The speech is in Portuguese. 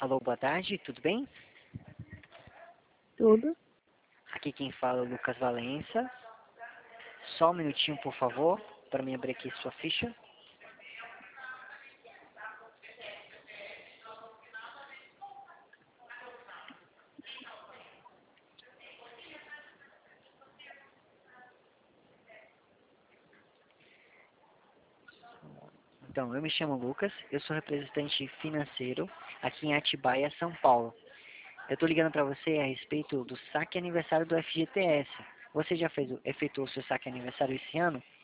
Alô, boa tarde, tudo bem? Tudo. Aqui quem fala é o Lucas Valença. Só um minutinho, por favor, para mim abrir aqui sua ficha. Então, eu me chamo Lucas, eu sou representante financeiro aqui em Atibaia, São Paulo. Eu estou ligando para você a respeito do saque aniversário do FGTS. Você já efetuou o seu saque aniversário esse ano?